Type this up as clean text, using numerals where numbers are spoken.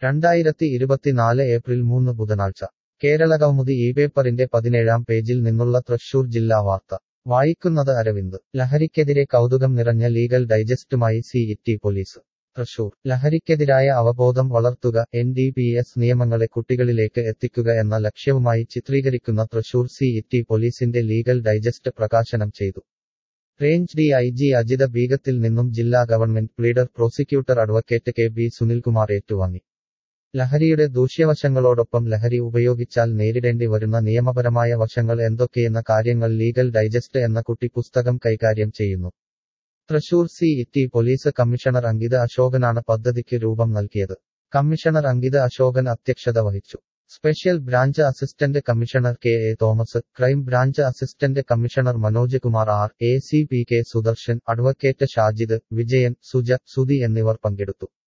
2024 April 3 ബുധനാഴ്ച കേരളകൗമുദി പേപ്പറിന്റെ 17-ാം പേജിൽ നിന്നുള്ള തൃശൂർ ജില്ലാ വാർത്ത വായിക്കുന്നത് അരവിന്ദ്. ലഹരിക്കെതിരെ കൗതുകം നിറഞ്ഞ ലീഗൽ ഡൈജസ്റ്റുമായി CET പോലീസ്. തൃശൂർ. ലഹരിക്കെതിരായ അവബോധം വളർത്തുക, NDPS നിയമങ്ങളെ കുട്ടികളിലേക്ക് എത്തിക്കുക എന്ന ലക്ഷ്യവുമായി ചിത്രീകരിക്കുന്ന തൃശൂർ CET പോലീസിന്റെ ലീഗൽ ഡൈജസ്റ്റ് പ്രകാശനം ചെയ്തു. റേഞ്ച് DIG അജിത ബീഗത്തിൽ നിന്നും ജില്ലാ government pleader prosecutor advocate KB Sunilkumar ഏറ്റുവാങ്ങി. ലഹരിയുടെ ദൂഷ്യവശങ്ങളോടൊപ്പം ലഹരി ഉപയോഗിച്ചാൽ നേരിടേണ്ടി വരുന്ന നിയമപരമായ വശങ്ങൾ എന്തൊക്കെയെന്ന കാര്യങ്ങൾ ലീഗൽ ഡൈജസ്റ്റ് എന്ന കുട്ടിപ്പുസ്തകം കൈകാര്യം ചെയ്യുന്നു. Thrissur CET police commissioner Ankitha അശോകനാണ് പദ്ധതിക്ക് രൂപം നൽകിയത്. കമ്മീഷണർ അങ്കിത അശോകൻ അധ്യക്ഷത വഹിച്ചു. Special branch assistant commissioner KA Thomas, crime branch assistant commissioner Manoj Kumar R, ACP K Sudarshan, advocate Shajid, Vijayan, Suja, Sudhi എന്നിവർ പങ്കെടുത്തു.